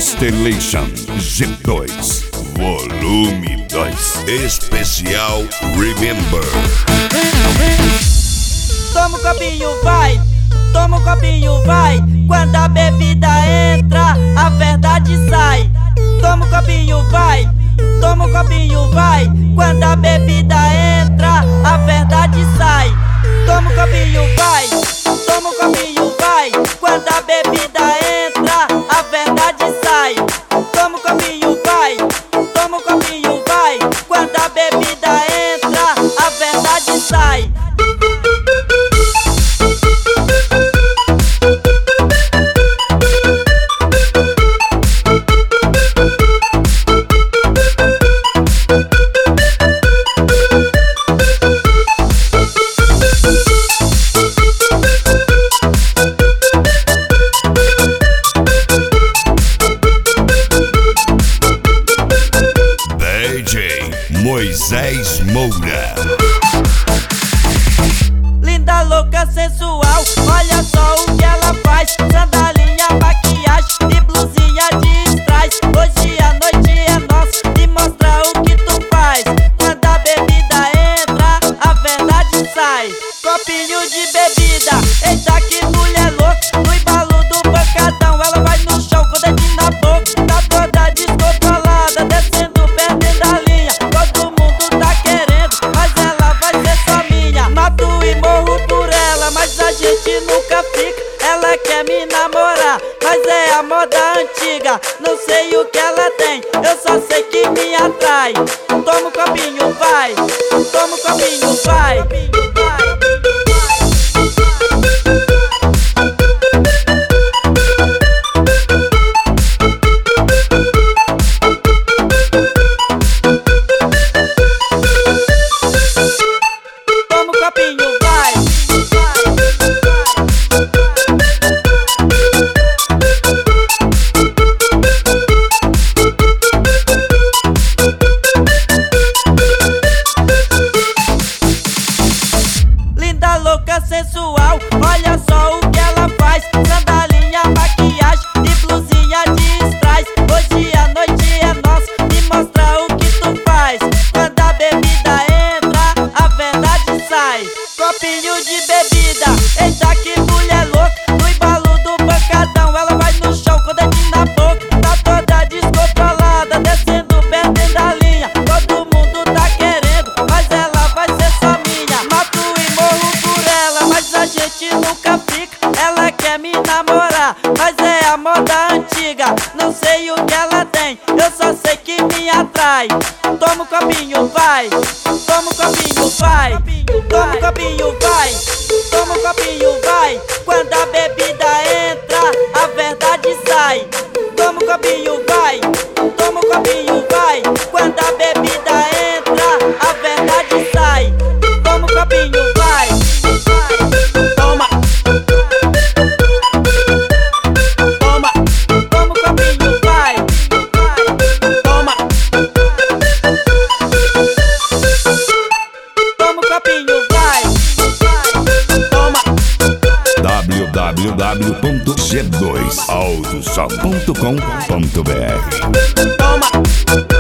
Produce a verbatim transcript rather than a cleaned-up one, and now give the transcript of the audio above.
Constellation G dois Volume dois Especial Remember. Toma um copinho, vai, toma um copinho, vai. Quando a bebida entra, a verdade sai. Toma um copinho, vai, toma um copinho, vai. Quando a bebida entra, a verdade sai. Toma um copinho, vai, toma um copinho, vai. Quando a bebida entra, a verdade sai. Toma um copinho, vai, toma um copinho, vai. Quando a bebida entra, a verdade sai. D J Moisés Moura. Linda, louca, sensual, olha só o que ela faz. Sandalinha, maquiagem e blusinha de strass. Hoje a noite é nossa, e mostra o que tu faz. Quando a bebida entra, a verdade sai. Copinho de bebida, eita que mulher louca. No embalo do pancadão, ela vai no chão com o dedinho na boca. Tá toda descontrolada, descendo, perdendo a linha. Todo mundo tá querendo, mas ela vai ser só minha. Mato e morro por ela, mas a gente nunca fica. Ela quer me namorar, mas é a moda antiga. Não sei o que ela tem, eu só sei que me atrai. Toma um copinho, vai, toma um copinho, vai. Toma um copinho, vai. Linda, louca, sensual, olha só o que ela faz. Sandalinha, maquiagem e blusinha de strass. Hoje a noite é nossa, me mostra o que tu faz. Quando a bebida entra, a verdade sai. Copinho de bebida, eita que mulher louca. No embalo do pancadão, ela vai no chão com o dedinho na boca. Tá toda descontrolada, descendo, perdendo a linha. Todo mundo tá querendo, mas ela vai ser só minha. Mato e morro por ela, mas a gente nunca fica. Ela quer me namorar, mas é a moda antiga. Não sei o que ela tem, eu só sei que me atrai. Toma um copinho, vai, toma um copinho, vai. Toma um copinho, vai, toma um copinho, vai. Quando a bebida entra, a verdade sai. Toma um copinho, vai, toma um copinho, vai. Quando a bebida entra, a verdade sai. Toma um copinho, vai. Toma. Toma. Toma um copinho, vai. Toma. Toma um copinho, vai. Toma. w w w ponto g dois autosom ponto com ponto b r. Toma.